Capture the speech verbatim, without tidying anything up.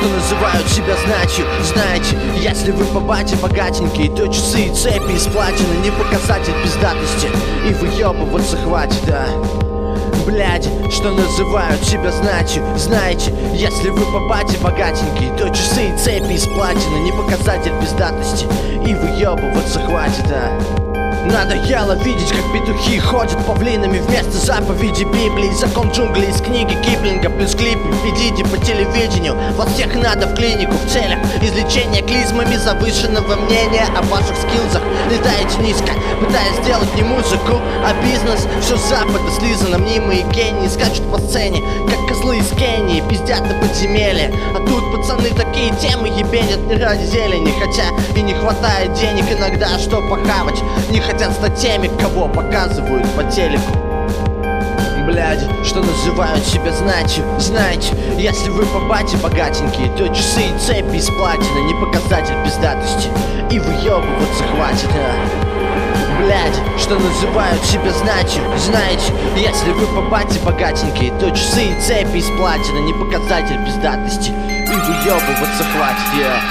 что называют себя знатью. Знаете, если вы по бате богатенькие, то часы и цепи из платины не показатель пиздатости, и выебываться хватит, да. Блядь, что называют себя знатью. Знаете, если вы по бате богатенькие, то часы и цепи из платины не показатель пиздатости, и выебываться хватит, да. Надоело видеть, как петухи ходят павлинами вместо заповеди Библии. Закон джунглей из книги Киплинга плюс клипы. Идите по телевидению, вас всех надо в клинику в целях излечения клизмами завышенного мнения о ваших скиллзах. Летаете низко, пытаясь сделать не музыку, а бизнес. Все с запада слизано, мнимые гении скачут по сцене, как козлы из Кении, пиздят на подземелье. А тут пацаны такие темы ебенят не ради зелени, хотя и не хватает денег иногда, что похавать. Не хотят стать теми, кого показывают по телеку. Блядь, что называют себя знатью. Знаете, если вы по бате богатенькие, то часы и цепи из платины не показатель пиздатости, и выебываться хватит, а. Блядь, что называют себя знатью. Знаете, если вы по бате богатенькие, то часы и цепи из платины не показатель пиздатости, и выебываться хватит, я.